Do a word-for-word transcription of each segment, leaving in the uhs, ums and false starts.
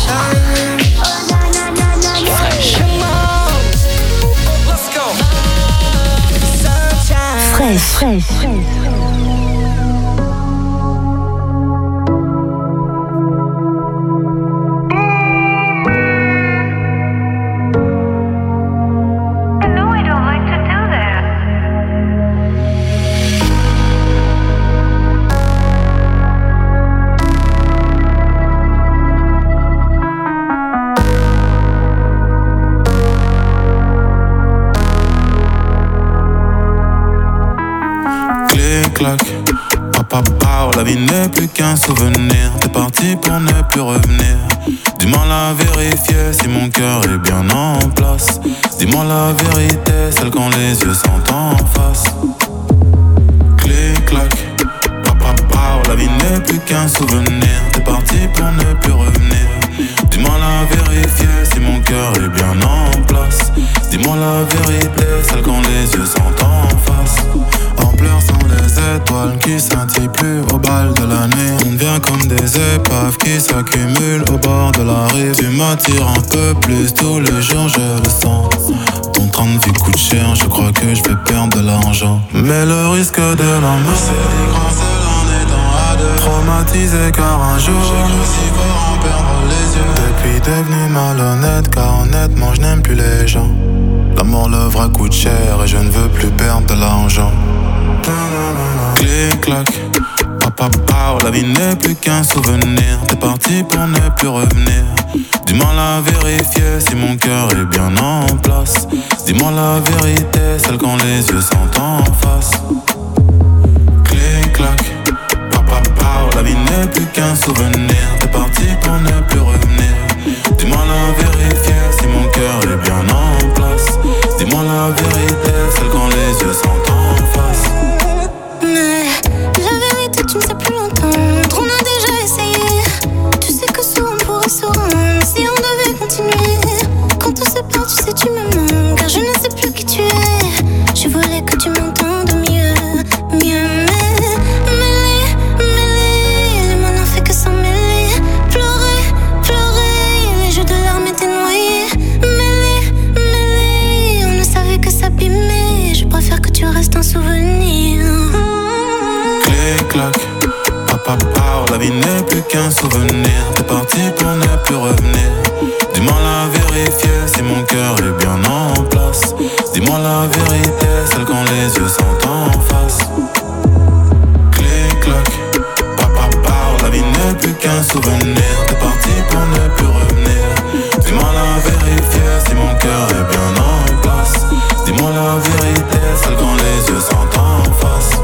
Fresh. La vie n'est plus qu'un souvenir. T'es parti pour ne plus revenir. Dis-moi la vérité, si mon cœur est bien en place. Dis-moi la vérité, celle quand les yeux sont en face. Clic, clac, papa, papa. La vie n'est plus qu'un souvenir. T'es parti pour ne plus revenir. Dis-moi la vérité, si mon cœur est bien en place. Dis-moi la vérité, celle quand les yeux sont en face. En pleurs sont les étoiles qui scintillent plus au bal de la nuit. On devient comme des épaves qui s'accumulent au bord de la rive. Tu m'attires un peu plus tous les jours, je le sens. Ton train de vie coûte cher, je crois que je vais perdre de l'argent. Mais le risque de l'amour, c'est des grands seuls en étant à deux. Traumatisé car un jour j'ai cru si fort en perdre les yeux. Depuis devenu malhonnête car honnêtement je n'aime plus les gens. L'amour, le vrai coûte cher et je ne veux plus perdre de l'argent. Clic, clac, papa, papa, la vie n'est plus qu'un souvenir. T'es parti pour ne plus revenir. Dis-moi la vérité, si mon cœur est bien en place. Dis-moi la vérité, celle quand les yeux sont en face. Clic, clac, papa, papa, la vie n'est plus qu'un souvenir. T'es parti pour ne plus revenir. Dis-moi la vérité, si mon cœur est bien en place. Dis-moi la vérité, celle quand les yeux sont en face. Mais la vérité tu ne sais plus l'entendre. On a déjà essayé. Tu sais que souvent on pourrait se rendre si on devait continuer. Quand on se perd tu sais tu me manques. Car je ne sais plus qui tu es. Je voulais que tu m'entendes mieux, mieux. Mais mêlé, mêlé, les mots n'ont fait que s'en mêler. Pleurer, pleurer, les jeux de larmes étaient noyés. Mêlé, mêlé, on ne savait que s'abîmer. Je préfère que tu restes un souvenir. Clic, clac, papa, papa, la vie n'est plus qu'un souvenir. T'es parti pour ne plus revenir. Dis-moi la vérité, si mon cœur est bien en place. Dis-moi la vérité, celle quand les yeux sont en face. Clic, clac, papa, papa, la vie n'est plus qu'un souvenir. T'es parti pour ne plus revenir. Dis-moi la vérité, si mon cœur est bien en place. Dis-moi la vérité, celle quand les yeux sont en face.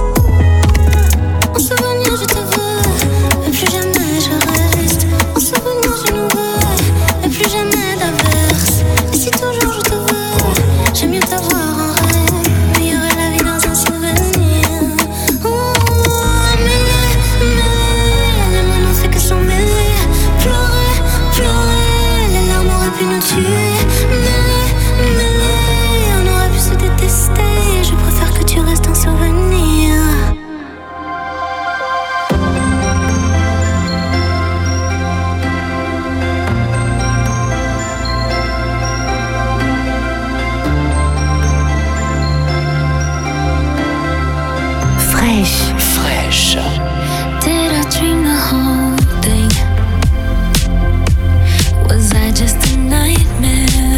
En souvenir je te veux, mais plus jamais je reste. En souvenir je nous veux, mais plus jamais d'averse. Et si toujours je te veux, j'aime mieux t'avoir en rêve. Meilleure est la vie dans un souvenir. Oh, mêlé, mêlé, les mots n'ont fait que s'en mêler. Pleurer, pleurer, les larmes auraient pu nous tuer. Mêlé, mêlé, on aurait pu se détester. Je préfère que tu restes un souvenir. Fresh. Fresh. Did I dream the whole thing? Was I just a nightmare?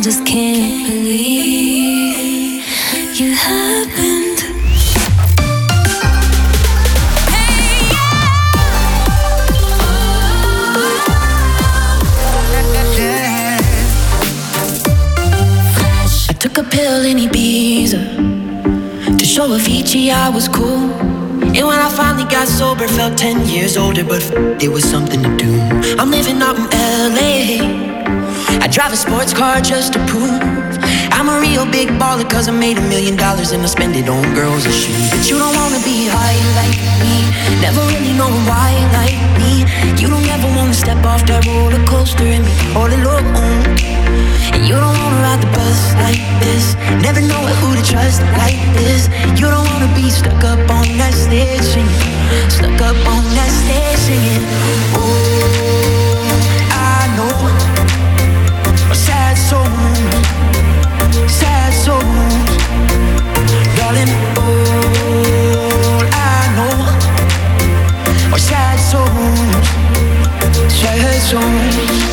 just can't believe you happened. I took a pill in Ibiza to show Avicii I was cool. And when I finally got sober, felt ten years older, but f- there was something to do. I'm living out in L A. I drive a sports car just to prove I'm a real big baller, cause I made a million dollars and I spend it on girls and shoes. But you don't wanna be high like me, never really know why like me. You don't ever wanna step off that roller coaster and be all alone. And you don't wanna ride the bus like this, never know who to trust like this. You don't wanna be stuck up on that stage singing, stuck up on that stage singing. Oh, I know a sad soul, sad souls, darling. All I know are sad souls, sad souls.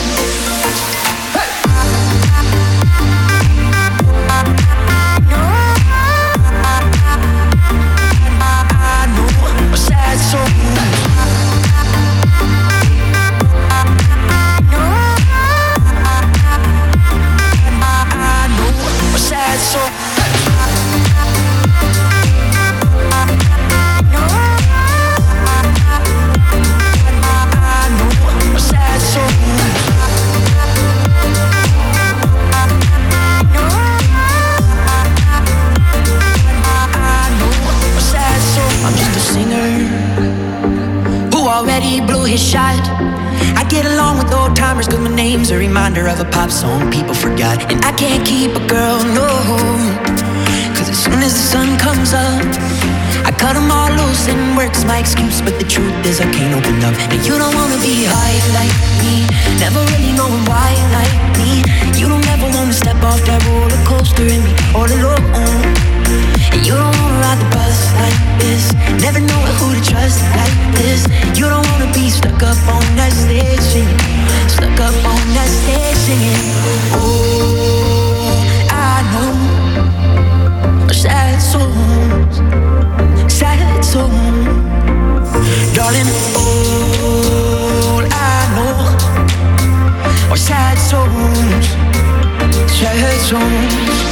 A reminder of a pop song people forgot. And I can't keep a girl, no, cause as soon as the sun comes up, I cut them all loose and work's my excuse. But the truth is I can't open up. And you don't wanna be high like me, never really knowing why like me. You don't ever wanna step off that roller coaster and be all alone. And you don't wanna ride the bus like this, never know who to trust like this. You don't wanna be stuck up on that stage singing, stuck up on that stage singing. Oh, I know sad souls, sad souls, darling. All I know are sad souls, sad souls.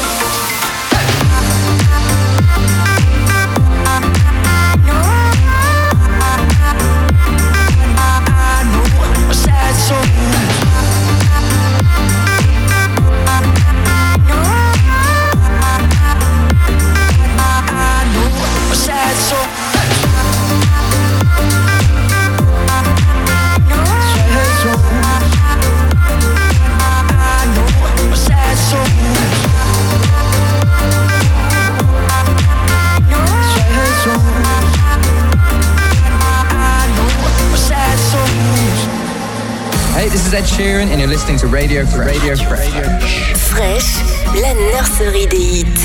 This is Ed Sheeran and you're listening to Radio Fresh. Radio Fresh. Fresh, la nurserie des hits.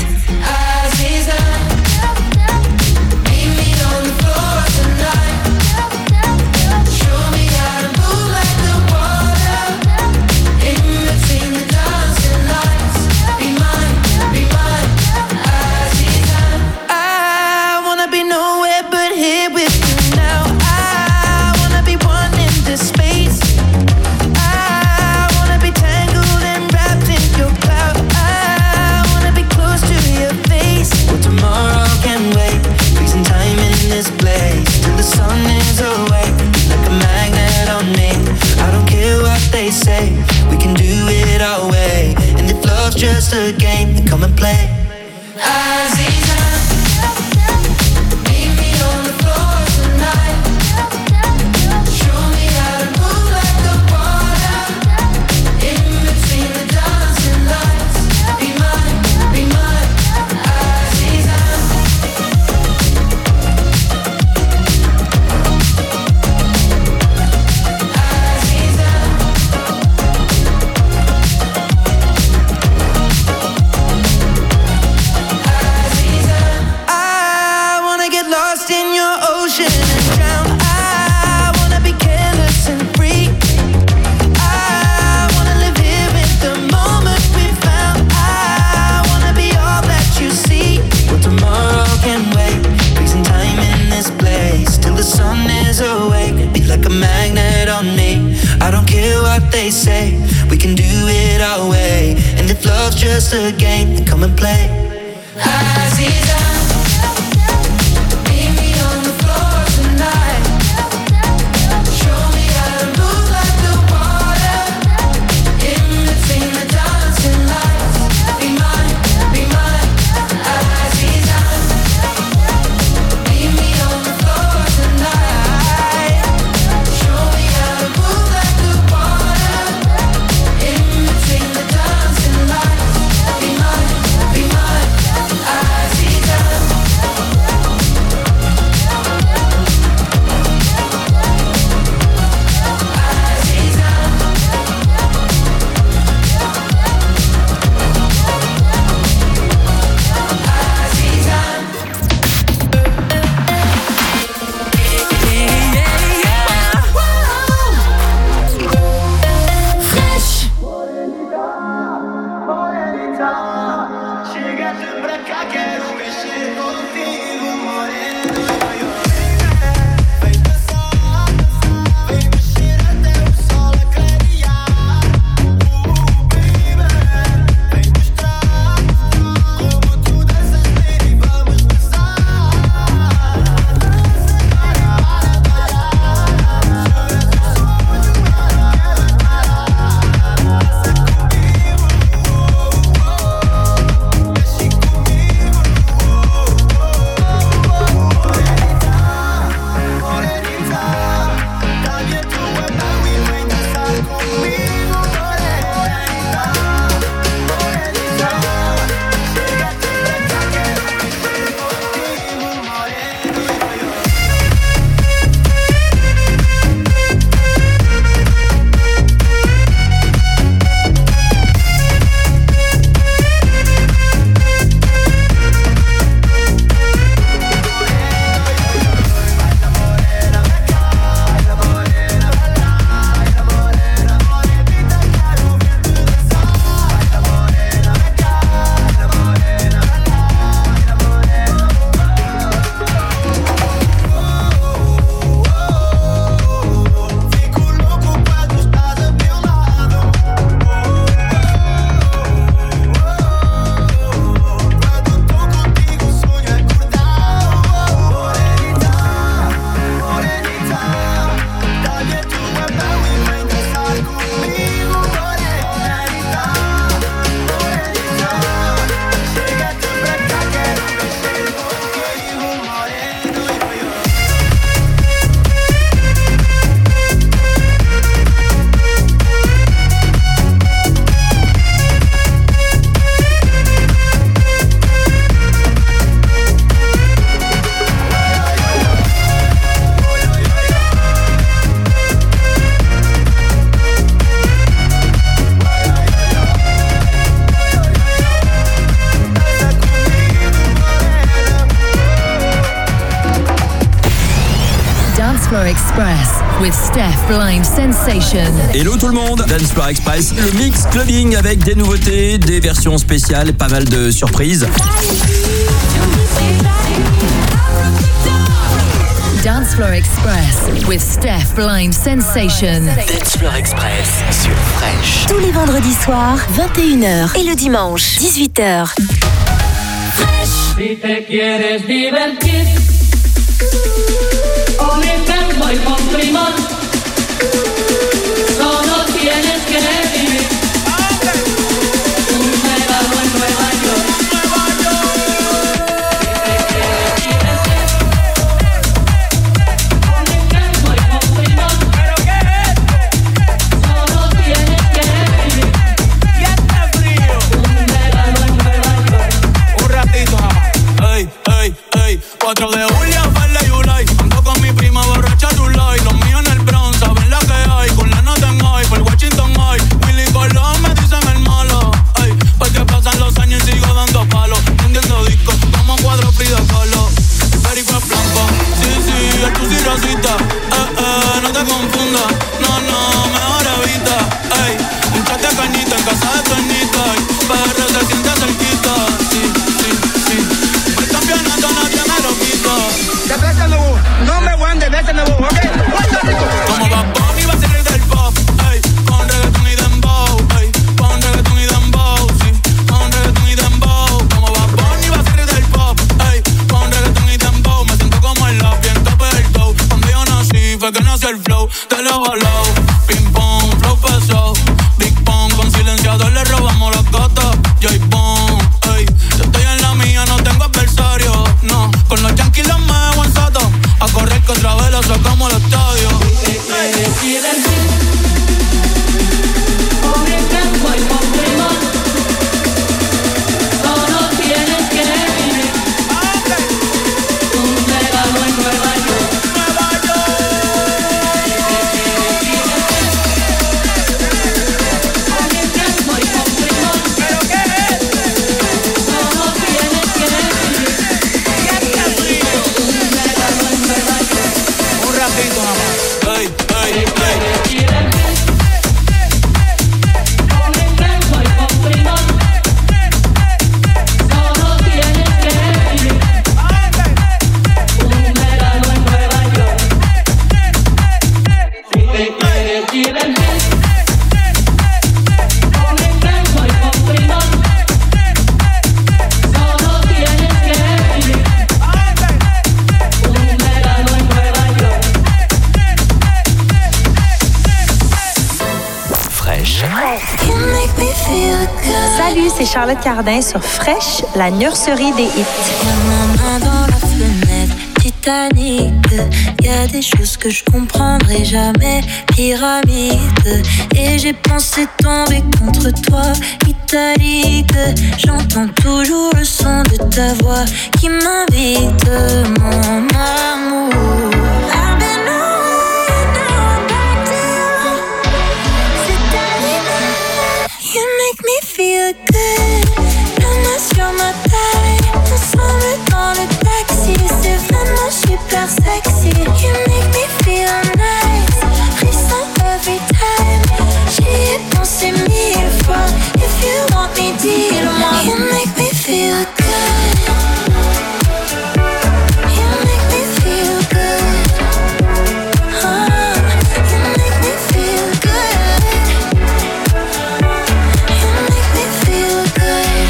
Tomorrow say we can do it our way. And if love's just a game, then come and play. Aziza, meet me on the floor tonight. Show me how to move like the water in between the dancing lights. Be mine, be mine, Aziza. Meet me on the floor tonight. Show me how to move like the water in between the dancing lights. Be mine, be mine, Aziza. Express with Steph Blind Sensation. Hello tout le monde, Dance Floor Express, le mix clubbing avec des nouveautés, des versions spéciales et pas mal de surprises. Dance Floor Express with Steph Blind Sensation. Dance Floor Express sur Fresh. Tous les vendredis soirs, vingt et une heures. Et le dimanche, dix-huit heures. Fresh. Si te quieres divertir, con Inverno y con Limón, solo tienes que vivir un verano en Nueva York. Si te quieres divertir, con Inverno y con Limón, solo tienes que vivir un verano en Nueva York. Un ratito, ey, ey, ey, cuatro de julio, Farley y Ulay. Ando con mi prima borracha, Dulay. Los míos en el bra. regalado. Ping pong, flow pesado. Big pong, con silenciador le robamos las gatas. J-Bone, ey. Yo estoy en la mía, no tengo adversario. No, con los yankees los meo en sato. A correr que otra vez lo sacamos al estadio. Con el campo y con primor, solo tienes que vivir un regalo en Nueva York. Nueva York. Con el campo y con primor, ¿Pero qué es? solo tienes que vivir un regalo en Nueva York. Un ratito nada más. Ey, ey, ey. Con el campo y con primor, solo tienes que vivir un regalo en Nueva York. Si te quieres divertir, con el campo y con primor, solo tienes que vivir un regalo en Nueva York. Fresh. You make me feel good. Salut, c'est Charlotte Cardin sur Fresh, la nurserie des hits. Y'a ma main dans la fenêtre, Titanic. Y'a des choses que je comprendrai jamais, pyramide. Et j'ai pensé tomber contre toi, italique. J'entends toujours le son de ta voix qui m'invite, mon amour. I've been on, now back to you. C'est animal, you make me feel good. La main sur ma taille, ensemble dans le taxi. C'est vraiment super sexy. You make me feel nice, frisson every time. J'y ai pensé mille fois. If you want me, dis-le-moi. You make me feel good. You make me feel good. Oh, you make me feel good. You make me feel good.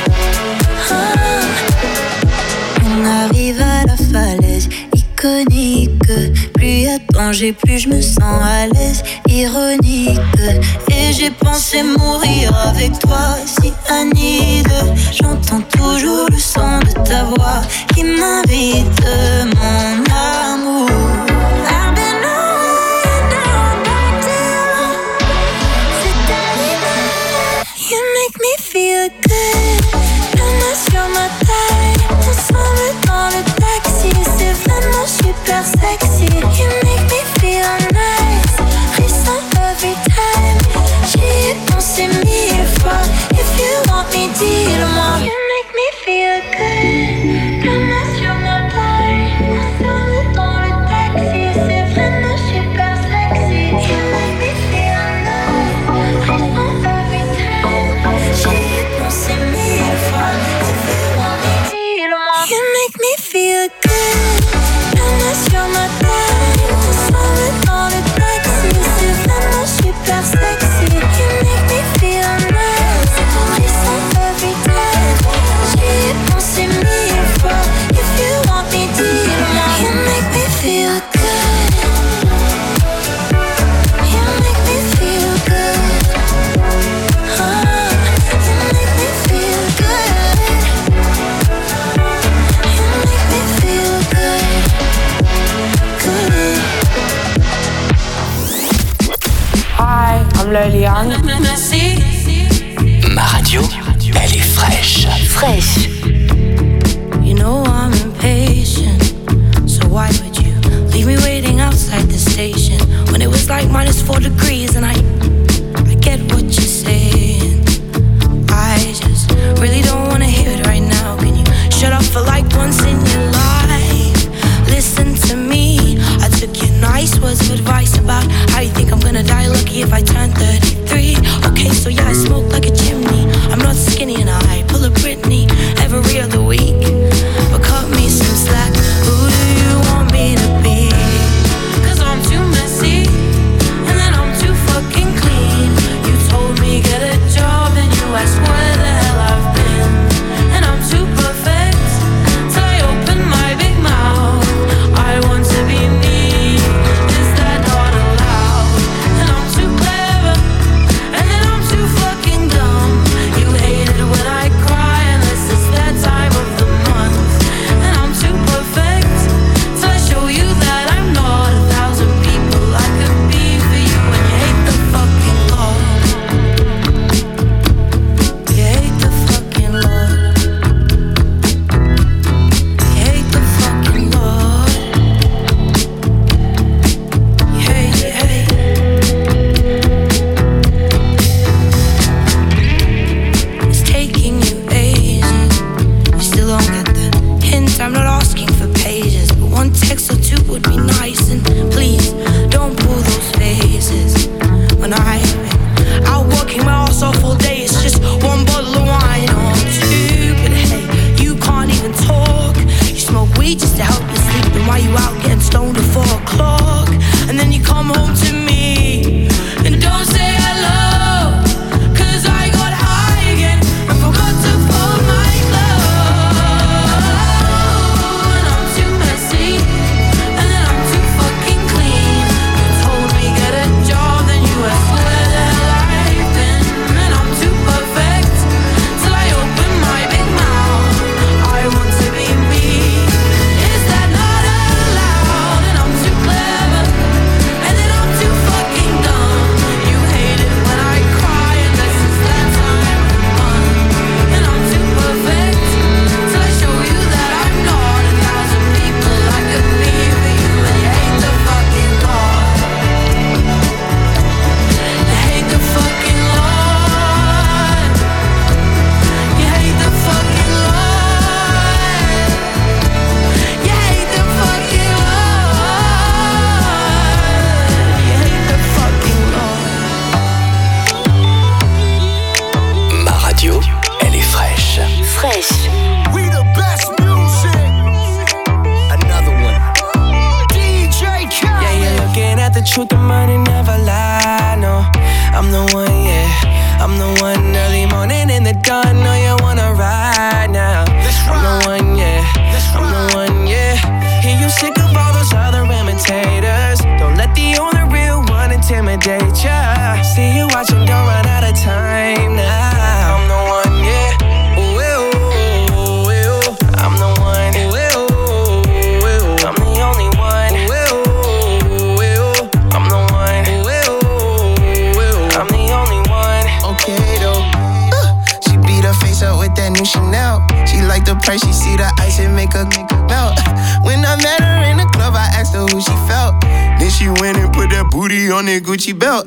Oh. On arrive à la falaise iconique. Plus y a de danger, plus je me sens à l'aise. Ironique. Et j'ai pensé mourir avec toi, si Anide. J'entends toujours le son de ta voix qui m'invite, mon amour. I've been on, now back to you. C'est animal, you make me feel good. La main sur ma taille, ensemble dans le taxi. C'est vraiment super sexy. You make me feel nice, frisson every time. J'y ai pensé mille fois. If you want me, dis-le-moi. You make me feel good. La main sur ma taille, ensemble dans le taxi. C'est vraiment super sexy. You make me feel nice, frisson every time. J'y ai pensé mille fois. If you want me, dis-le-moi. You make me feel good. La main sur ma taille, ensemble dans le taxi. C'est vraiment super sexy. You make me feel nice, frisson every time. J'y ai pensé mille fois. If you want me, dis-le-moi. You make me feel good. You make me feel good. Oh, you make me feel good. You make me feel good. Good. Hi, I'm Loliane. Ma radio, elle est fraîche. Fresh. You know I'm impatient, so why would you leave me waiting outside the station when it was like minus four degrees? And I, I get what you're saying. I just really don't wanna hear it right now. Can you shut up for like once in your life? Listen to me. I took your nice words of advice about how you think I'm gonna die lucky if I turn thirty-three. Okay, so yeah, I smoke like a chimney. I'm not skinny and I pull a Britney every other week. But cut me some slack. Who do you want me to be? 'Cause I'm too messy, and then I'm too fucking clean. You told me get a job, and you asked where the hell I've been. And I'm too perfect till I open my big mouth. I want to be me. Is that not allowed? truth, the money never lie, no. I'm the one, yeah. I'm the one early morning in the dawn. Know you wanna ride now. I'm the one, yeah. I'm the one, yeah. Hear you sick of all those other imitators. Don't let the only real one intimidate ya. See you watching, don't run out of time now. I'm the one, yeah. Ooh, ooh, ooh, ooh. I'm the one. Ooh, ooh, ooh. I'm the only one. Ooh, ooh, ooh. I'm the one. Ooh, ooh, ooh. I'm the only one. Okay though. Uh, she beat her face up with that new Chanel. She like the price, she see the ice and make her melt. When I met her in the club, I asked her who she felt. Then she went and put that booty on that Gucci belt.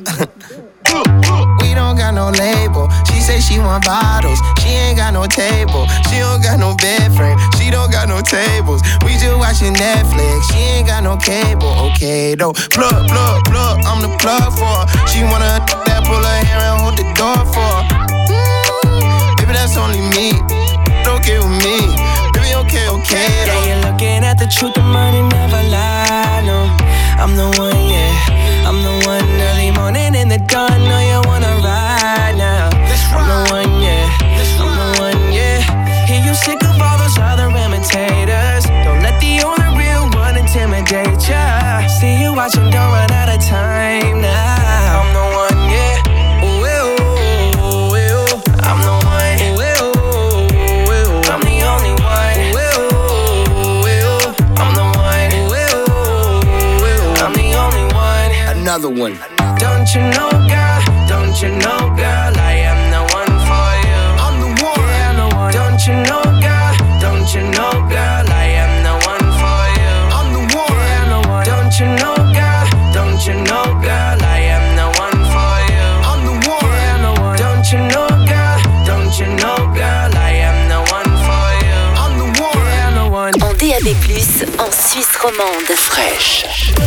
We don't got no label. She say she want bottles. She ain't got no table. She don't got no bed frame. She don't got no tables. We just watching Netflix. She ain't got no cable. Okay though. Plug, plug, plug. I'm the plug for her. She wanna that pull her hair and hold the door for her. Mm, baby, that's only me. Okay with me. Baby, okay, okay though. Yeah, you're looking at the truth. The money never lie. No, I'm the one, yeah. I'm the one early morning in the dawn. Know you wanna ride now. I'm the one, yeah. I'm the one, yeah. Hear you sick of all those other imitators. Don't let the only real one intimidate ya. See you watching, don't run out of time now. I'm the one, yeah. Ooh, ooh, ooh, ooh. I'm the one. Ooh, ooh, ooh. I'm the only one. Ooh, ooh, ooh. I'm the one. Ooh, ooh, ooh. I'm the only one. Another one. Don't you know, girl? Don't you know, girl? I am the one for you. I'm the one. Yeah, I'm the one. Don't you know, girl? Don't you know, girl? I am the one for you. I'm the one. Yeah, I'm the one. Don't you know, girl? Don't you know, girl? I am the one for you. I'm the one. Yeah, I'm the one. Don't you know, girl? Don't you know, girl? I am the one for you. I'm the one. Yeah, I'm the one. En D A B plus, en Suisse romande. Fraîche.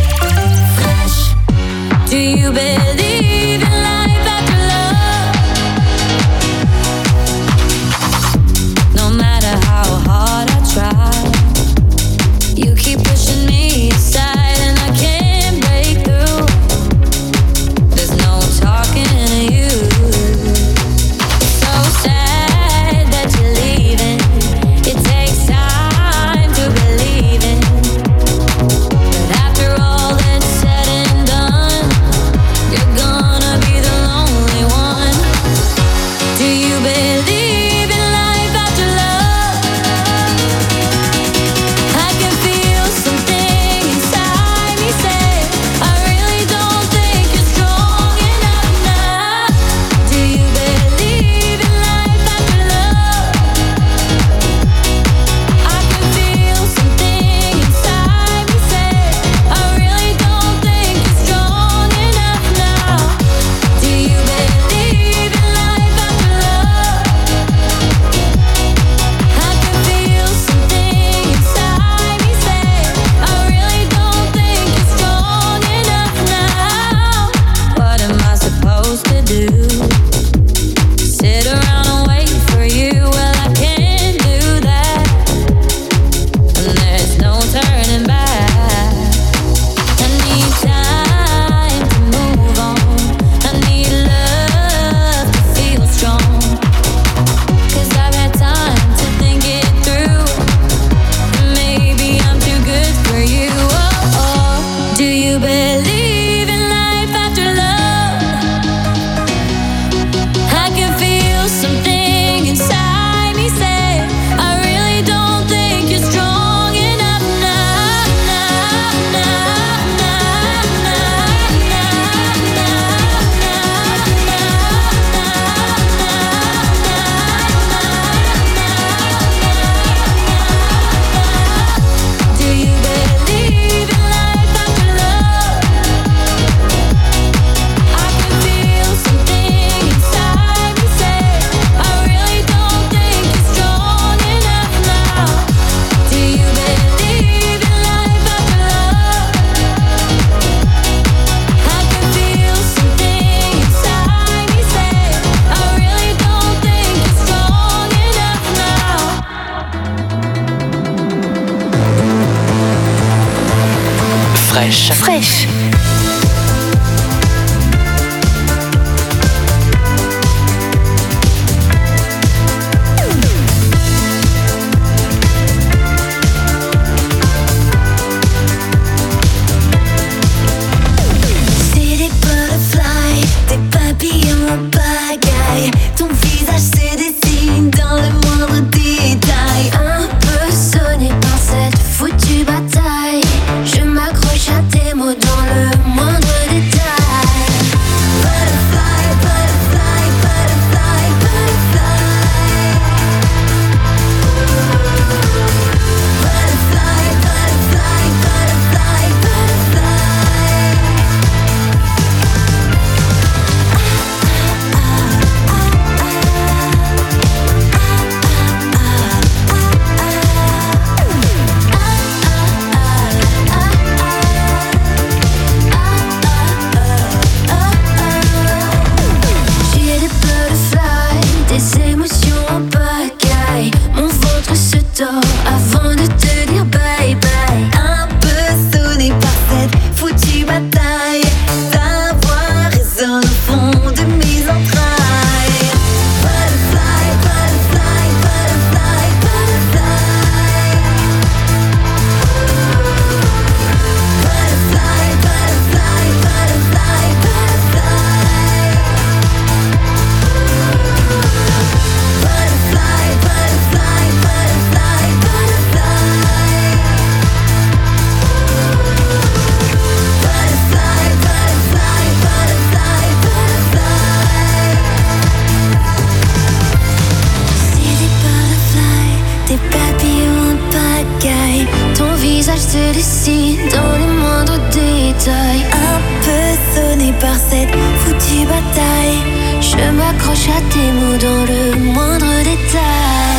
Do you believe in life after love? No matter how hard I try, you keep pushing me aside and I can't break through. There's no talking to you. So sad that you're leaving. It takes time to believe in. But after all that's said and done, you're gone. touche à tes mots dans le moindre détail.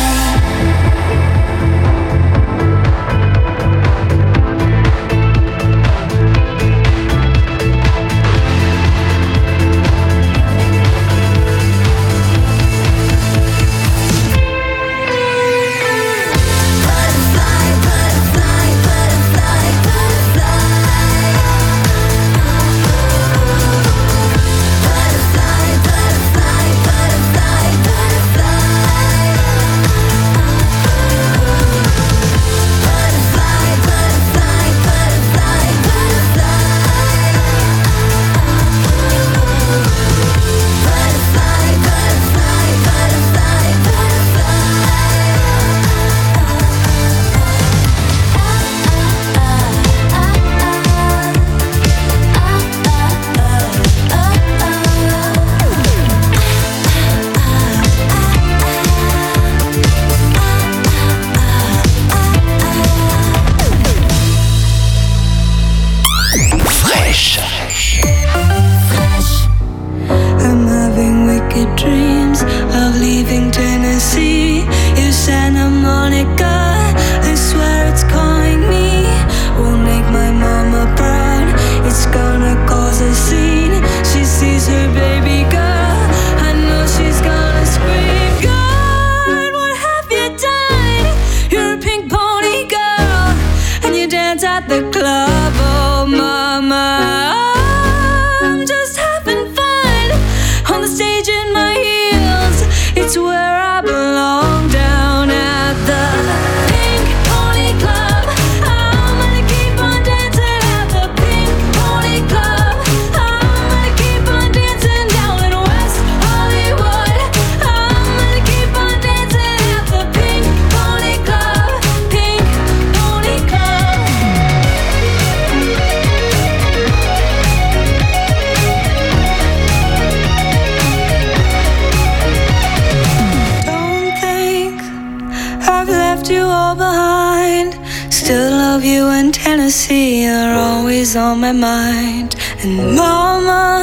On my mind. And mama,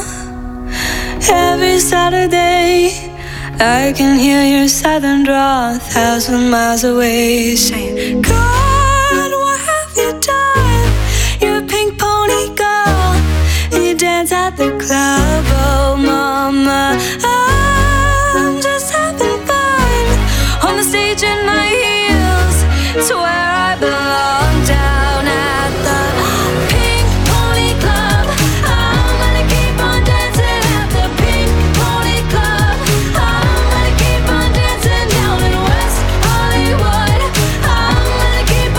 every Saturday I can hear your southern drawl a thousand miles away, saying, God, what have you done? You're a pink pony girl and you dance at the club. Oh mama, I'm just having fun on the stage in my heels. It's where I belong, down at the keep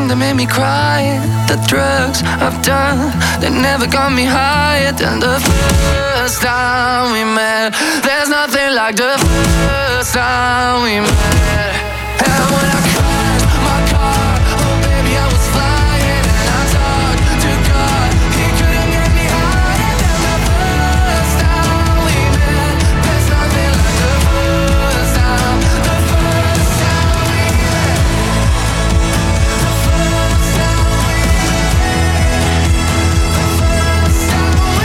that made me cry. The drugs I've done, they never got me higher than the first time we met. There's nothing like the first time we met. And when I crashed my car, oh baby I was flying, and I talked to God, he couldn't get me higher than the first time we met. There's nothing like the first time, the first time we met. The first time we met. The first time we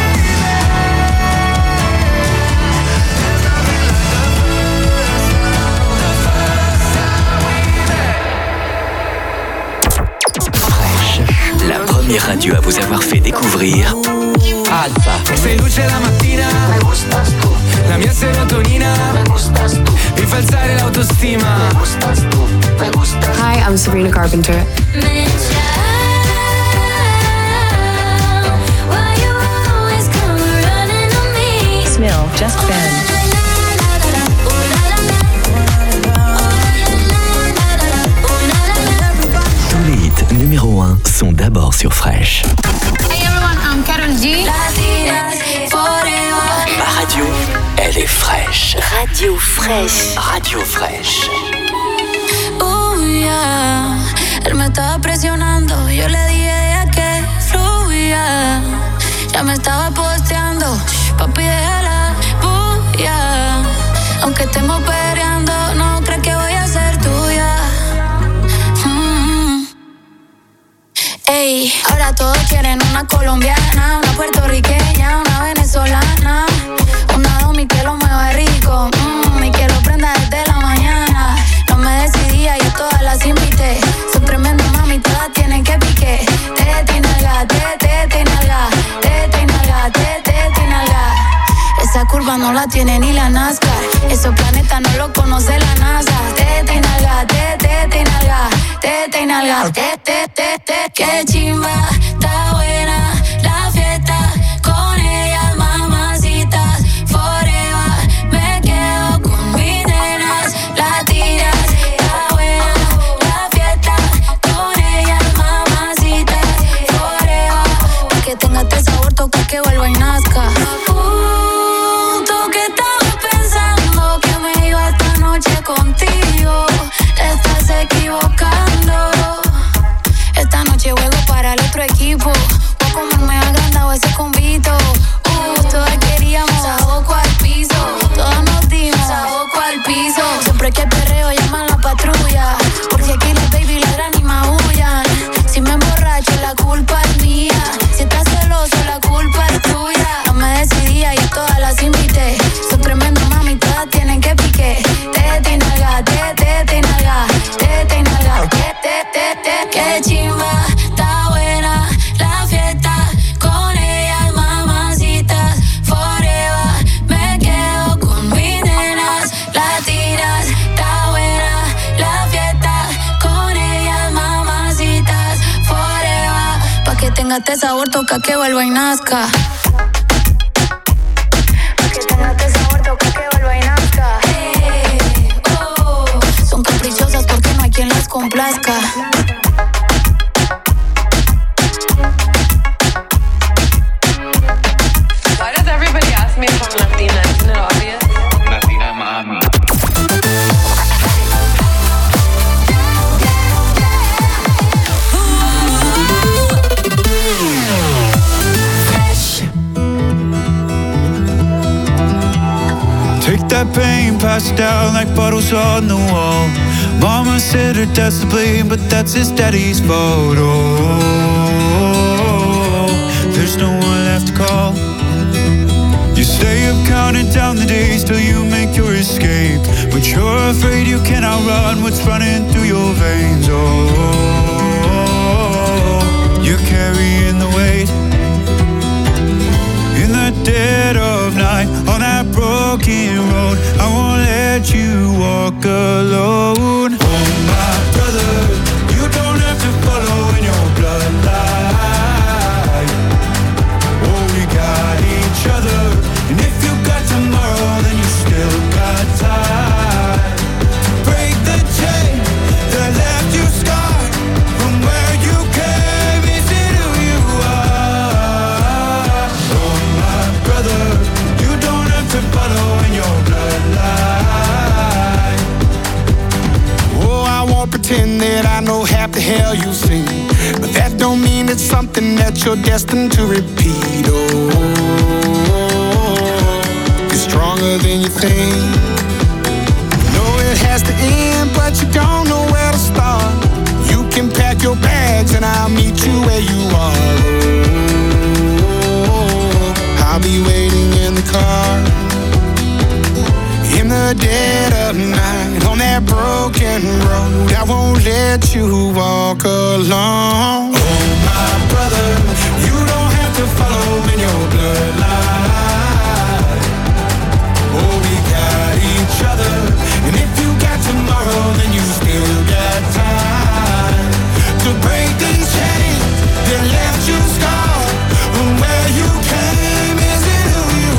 La première radio à vous avoir fait découvrir Alpha. Sei luce la mattina, me gustas tu. La mia serotonina, me gustas tu. Mi fa alzare l'autostima, me gustas tu, me gustas. Hi, I'm Sabrina Carpenter. Smil, Just Ben. Tous les hits numéro un sont d'abord sur Fresh. Hey everyone, I'm Karol G. Ma radio, elle est fraîche. Radio fraîche. Radio fraîche. Oh yeah, él me estaba presionando, yo le dije ya que fluya. Ya me estaba posteando, papi déjala, bulla. Aunque estemos peleando, no crees que voy a ser tuya. Mm. Ey, ahora todos quieren una colombiana, una puertorriqueña, una venezolana, una domi que lo mueva rico, mm, y que lo prenda desde la mañana. No me decidía, yo todas las invité. Son tremendas mami, todas tienen que pique. Tete y nalga, tete y nalga, tete y nalga, tete y nalga. Esa curva no la tiene ni la NASCAR. Esos planetas no lo conoce la NASA. Tete y nalga, tete y nalga, tete y nalga, tete, tete. Qué chimba, está buena la fiesta. Con ellas mamacitas, forever. Me quedo con mis nenas latinas. Está buena la fiesta. Con ellas mamacitas, forever. Pa' que tenga este sabor, toca que vuelva y nazca. Uh, tú que estabas pensando que me iba esta noche contigo, te estás equivocando. Esta noche juego para el otro equipo. Voy a comerme agrandado ese convito. Uh, todas queríamos saboco al piso. Todas nos dimos saboco al piso. Siempre que perreo llaman la patrulla, porque aquí las baby ladran y maullan. Si me emborracho la culpa es mía. Si estás celoso la culpa es tuya. No me decidía, yo todas las invité. Son tremendas mami, todas tienen que pique. Tete y nalga, tete y nalga, tete y nalga, tete, tete. Qué chimba, está buena la fiesta. Con ellas mamacitas, forever. Me quedo con mis nenas latinas. Está buena la fiesta. Con ellas mamacitas, forever. Pa' que tenga este sabor, toca que vuelva y nazca. Pa' que tenga este sabor, toca que vuelva y nazca. Hey, oh. Son caprichosas porque no hay quien las complazca. Why does everybody ask me if I'm Latina? Isn't it obvious? Latina mami. Take that pain, pass it down like bottles on the wall. Mama said her dad's to blame, but that's his daddy's fault. Oh, there's no one left to call. You stay up counting down the days till you make your escape, but you're afraid you can't outrun what's running through your veins. Oh, you're carrying the weight in the dead of night on that broken road. I won't let you walk alone. Oh my brother, you don't have to follow in your bloodline. Oh, we got each other, and if you got tomorrow, then you still got time to break the chain hell you've seen, but that don't mean it's something that you're destined to repeat. Oh, you're stronger than you think. You know it has to end, but you don't know where to start. You can pack your bags and I'll meet you where you are. Oh, I'll be waiting in the car. In the dead of night, on that broken road, I won't let you walk alone. Oh, my brother, you don't have to follow in your bloodline. Oh, we got each other, and if you got tomorrow, then you still got time to break these chains that left you scarred. From where you came isn't who you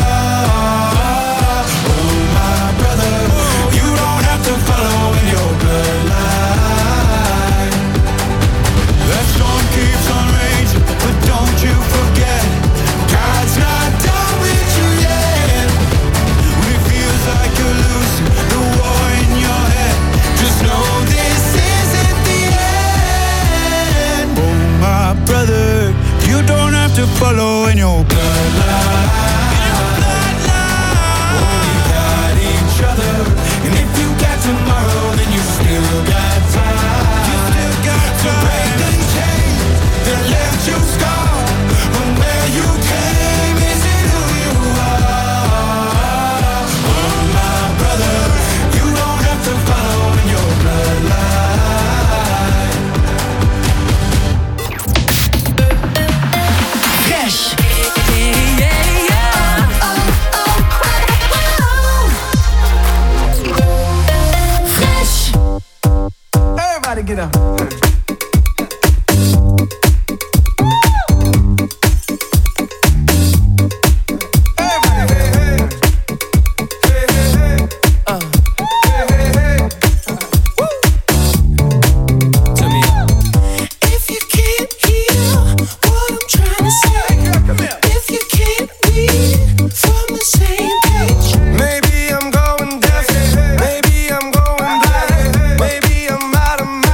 are. Oh, my brother, you don't have to follow in your bloodline. That storm keeps on raging, but don't you forget, God's not done with you yet. when it feels like you're losing the war in your head, Just know this isn't the end. oh my brother, you don't have to follow in your bloodline. Oh, we got each other, and if you got tomorrow, then you still got time. You still got to break time. these chains that left you scarred. From where you came isn't who you are. Oh, my brother, you don't have to follow in your bloodline. Fresh. Fresh. Everybody get up. If you can't hear what I'm trying to say, if you can't read from the same page, Maybe I'm going deaf, maybe I'm going blind, maybe I'm out of my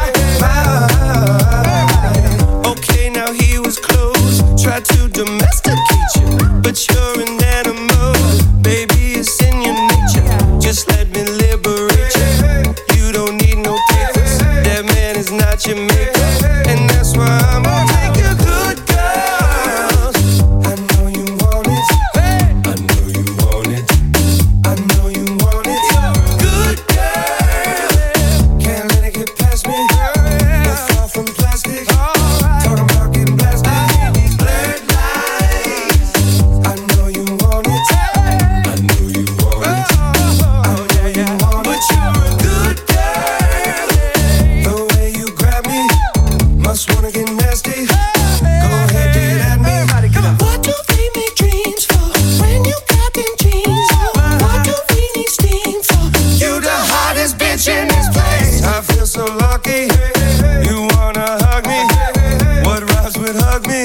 mind. Okay, now he was close, tried to domesticate you, but you're an animal, baby, it's in your nature. Just let me liberate you. You don't need no papers, that man is not your maker, and that's why I'm gonna take you good girls. I know you want it, I know you want it, I know you want it. Good girl, can't let it get past me. You're far from plastic, talking about getting blasted. These blurred lines, I know you want it, I know you want it, I know you want it. But you're a good girl, the way you grab me, must wanna get nasty. Go ahead, get at me. what do we make dreams for when you got them jeans on? What do we need steam for? You the hottest bitch in this place. I feel so lucky. You wanna hug me? What rhymes with hug me?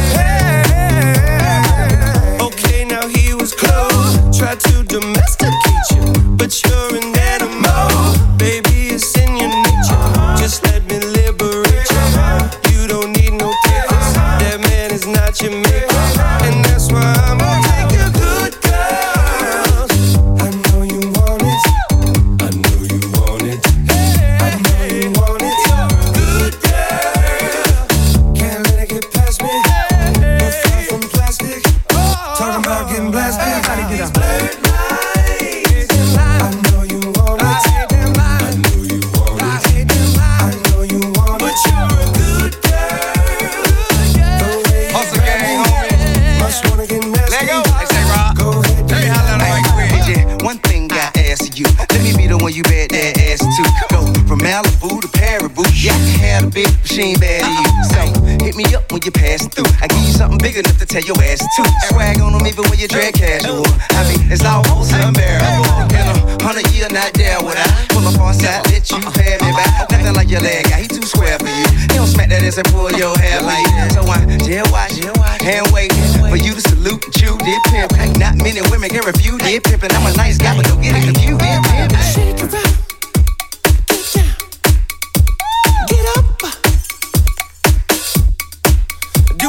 Okay, now he was close, tried to domesticate you, but you're an animal, baby, it's in your nature. Just let me liberate you. You don't need no papers, that man is not your maker, and that's why I'm gonna take you good girls. I know you want it, I know you want it, I know you want it. Good girl, can't let it get past me. You're far from plastic, talking about getting blasted. These blurred lines, I know you want it, I know you want it, I know you want it. But you're a good girl, the way you Hustle gang, grab me, homie. must wanna get nasty. Let go. Hey, say, Rob. Go ahead, Tell me how loud I can quit. Hey, yeah, one thing I ask you. Let me be the one you bet that ass to. Go from Malibu to Paribu. Yeah, I can have a big machine bad to you. So hit me up when you're passing through. I give you something big enough to tell your ass to. Swag on them even when you dress casual. I mean, it's almost unbearable. In a hundred year, not there would I pull up on side, let you pay me back. Nothing like your leg guy, he too square for you. He don't smack that ass and pull your hair like that. So I jail watch, hand wait for you to salute and chew did pimp. Not many women can refuse did pimpin'. I'm a nice guy, but don't get it confused. Did pimp. Shake around, get down, get up.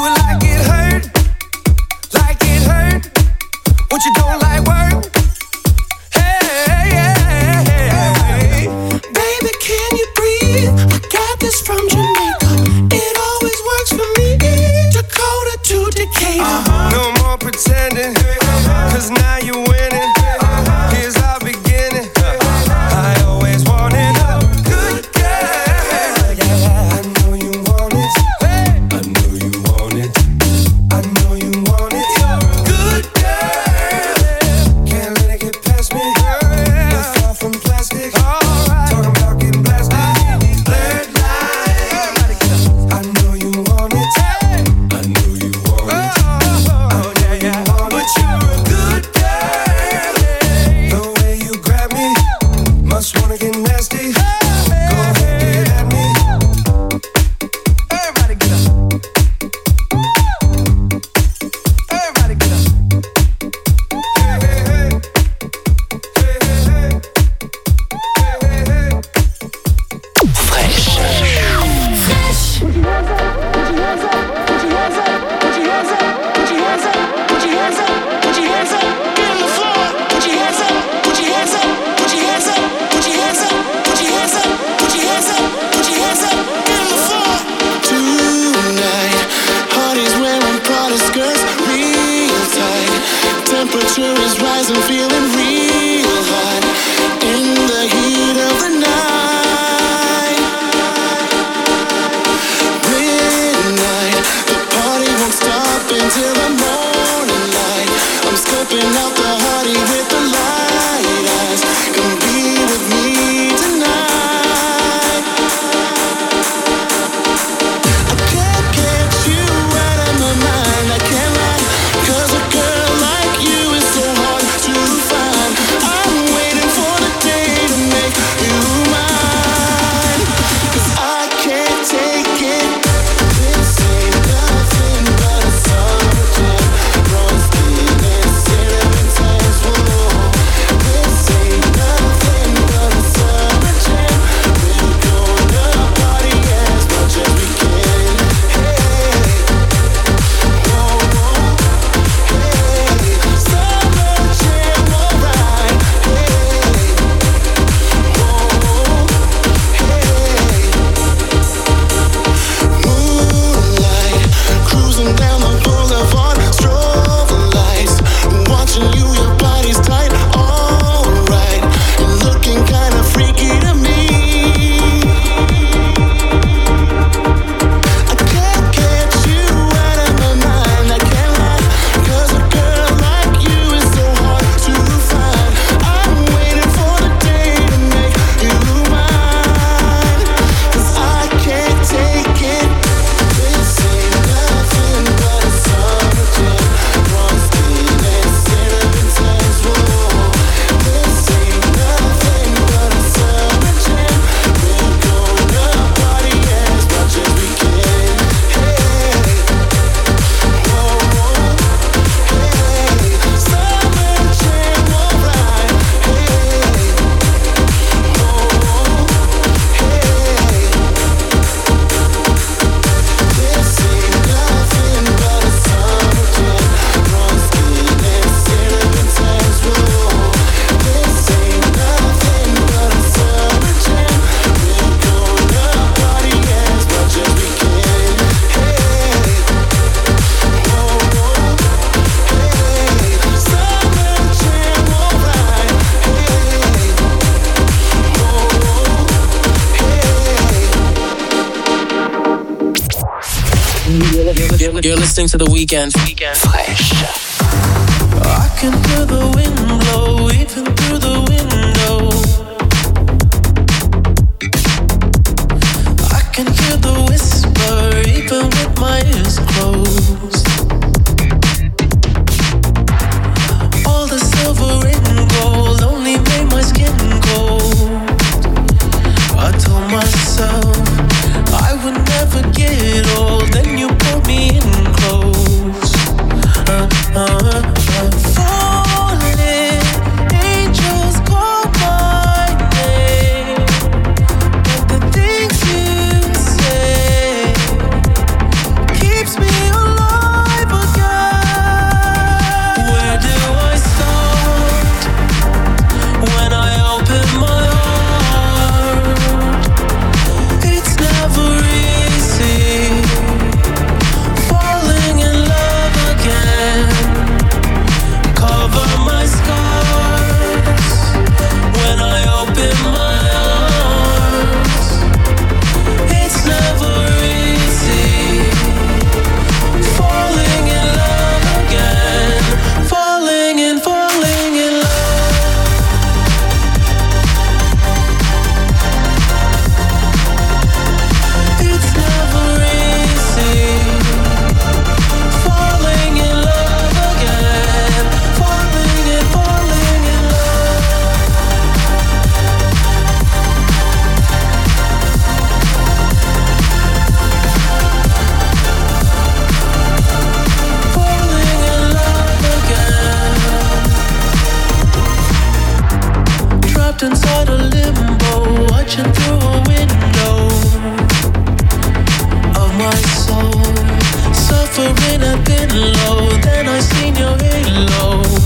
Do it like it hurt, like it hurt. What you don't like work? Hey, hey, hey, hey. Baby, can you breathe? I got this from Jamaica. It always works for me. Dakota to Decatur. Uh-huh. No more pretending, cause now you're winning. Here's our beginning. I always wanted a good girl. Yeah, I know you want it. I know you want it. I know you want it. Good girl. Can't let it get past me. We're far from plastic. Talking about getting blasted. Blurred lines. I know you want it. I know you want it. Oh yeah, yeah. But you're a good girl. The way you grab me, must wanna get nasty. Go ahead, get at me. Everybody get up. Everybody get up. Hey, hey, hey. Hey, hey, hey. Hey, hey, hey. Fresh. Put your hands up, put your hands up, put your hands up, put your hands up, put your hands up, put your hands up, put your hands up, get on the floor. Put your hands up, put your hands up, put your hands up, put your hands up, put your hands up, put your hands up, put your hands up, get on the floor. Tonight, parties wearing Prada skirts, real tight. Temperature is rising, feeling real hot. In the heat of the night, midnight. The party won't stop until the morning light. I'm scoping out the party with the light eyes. Come be with me tonight. I can't get you out of my mind, I can't lie. Cause a girl like you is so hard to find. I'm waiting for the day to make you mine. Cause I can't take it. This ain't nothing but a summer jam. Frosty and cinnamon tans, whoa. This ain't nothing but a summer jam. We're gonna party as much as we can. Hey, whoa, whoa. Hey, summer jam, alright. Hey, whoa, hey. Moonlight, cruising down the boulevard, strobe lights, watching you, your body's tight, alright, you're looking kinda freaky to me. I can't get you out of my mind, I can't lie. Cause a girl like you is so hard to find. I'm waiting for the day to make you mine. Cause I can't take it. This ain't nothing but a summer jam. Frosty and cinnamon tans, whoa. This ain't nothing but a summer jam. We're gonna party as much as we can. Hey, whoa, whoa. Hey, summer jam, alright. Hey, whoa, whoa. Hey, this ain't nothing but a summer jam. Frosty and cinnamon tans, whoa. This ain't nothing but a summer jam. We're gonna party as much as we can. Hey, whoa, whoa. Hey, summer jam, alright. Hey, whoa, whoa. You're, you're listening to The Weeknd. Fresh. I can hear the wind blow even through the window. I can hear the whisper even with my ears closed. All the silver and gold only made my skin cold. I told myself I would never get old. Then you pulled me in close. Uh, uh, uh, falling, angels call my name. But the things you say keep Trapped inside a limbo, watching through a window of my soul, suffering at thin low. Then I seen your halo.